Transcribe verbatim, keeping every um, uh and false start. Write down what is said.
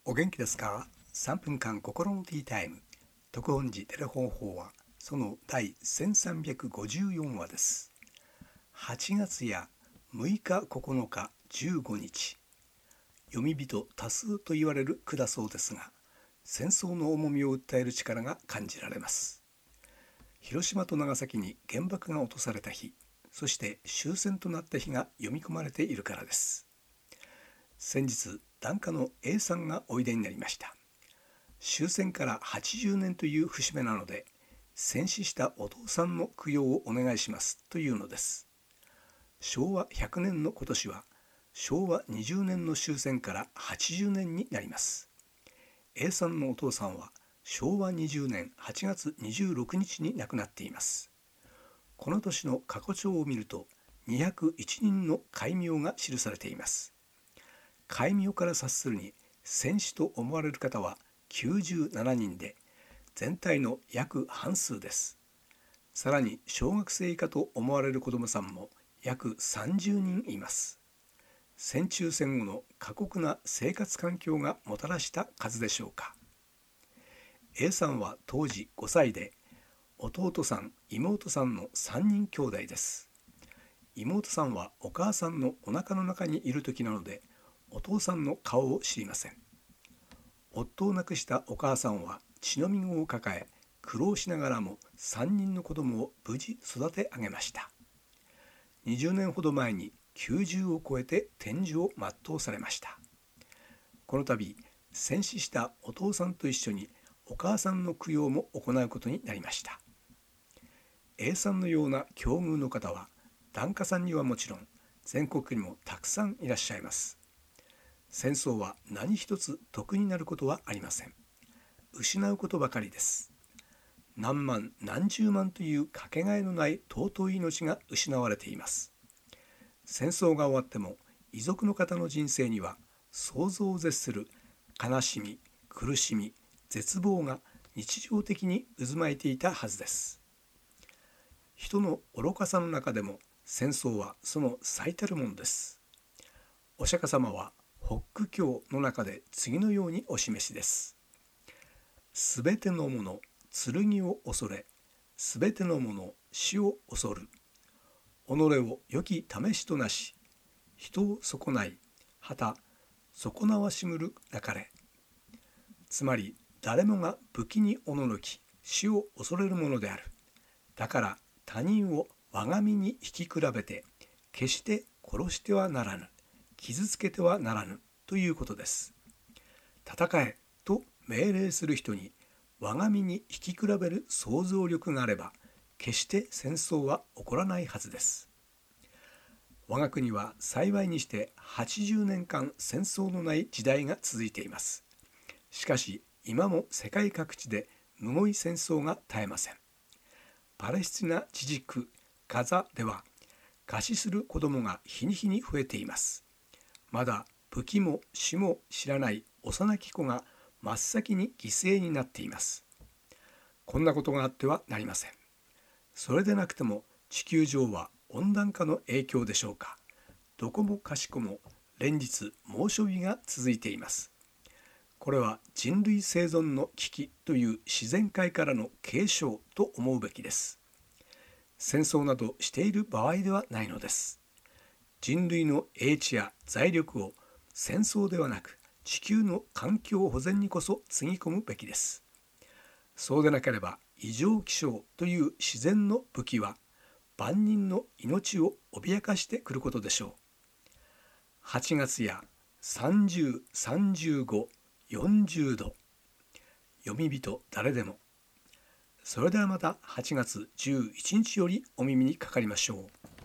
お元気ですか？さんぷんかん心のティータイム。特本寺テレ方法はその第せんさんびゃくごじゅうよんわです。はちがつやむいかここのかじゅうごにち、読み人多数と言われる句だそうですが、戦争の重みを訴える力が感じられます。広島と長崎に原爆が落とされた日、そして終戦となった日が読み込まれているからです。先日、檀家の A さんがおいでになりました。終戦からはちじゅうねんという節目なので、戦死したお父さんの供養をお願いしますというのです。しょうわひゃくねんの今年は、しょうわにじゅうねんの終戦からはちじゅうねんになります。A さんのお父さんはしょうわにじゅうねんはちがつにじゅうろくにちに亡くなっています。この年の過去帳を見ると、にひゃくいちにんの戒名が記されています。戒名から察するに、戦死と思われる方はきゅうじゅうななにんで、全体の約半数です。さらに小学生以下と思われる子どもさんも約さんじゅうにんいます。戦中戦後の過酷な生活環境がもたらした数でしょうか。A さんは当時ごさいで、弟さん、妹さんのさんにん兄弟です。妹さんはお母さんのお腹の中にいる時なので、お父さんの顔を知りません。夫を亡くしたお母さんは血のみ子を抱え、苦労しながらもさんにんの子供を無事育て上げました。にじゅうねんほど前にきゅうじゅうを超えて天寿を全うされました。この度、戦死したお父さんと一緒にお母さんの供養も行うことになりました。A さんのような境遇の方は、檀家さんにはもちろん、全国にもたくさんいらっしゃいます。戦争は何一つ得になることはありません。失うことばかりです。何万何十万というかけがえのない尊い命が失われています。戦争が終わっても遺族の方の人生には想像を絶する悲しみ、苦しみ、絶望が日常的に渦巻いていたはずです。人の愚かさの中でも戦争はその最たるものです。お釈迦様は法華経の中で次のようにお示しです。すべてのもの、剣を恐れ、すべてのもの、死を恐る。己を良き試しとなし、人を損ない、はた、損なわしむるなかれ。つまり、誰もが武器におののき、死を恐れるものである。だから他人を我が身に引き比べて、決して殺してはならぬ。傷つけてはならぬということです。戦えと命令する人に我が身に引き比べる想像力があれば、決して戦争は起こらないはずです。我が国は幸いにしてはちじゅうねんかん戦争のない時代が続いています。しかし今も世界各地でむごい戦争が絶えません。パレスチナ自治区ガザでは、餓死する子どもが日に日に増えています。まだ武器も死も知らない幼き子が真っ先に犠牲になっています。こんなことがあってはなりません。それでなくても地球上は温暖化の影響でしょうか。どこもかしこも連日猛暑日が続いています。これは人類生存の危機という自然界からの警鐘と思うべきです。戦争などしている場合ではないのです。人類の英知や財力を戦争ではなく地球の環境保全にこそつぎ込むべきです。そうでなければ異常気象という自然の武器は万人の命を脅かしてくることでしょう。はちがつやさんじゅう、さんじゅうご、よんじゅうど、読み人誰でも。それではまたはちがつじゅういちにちよりお耳にかかりましょう。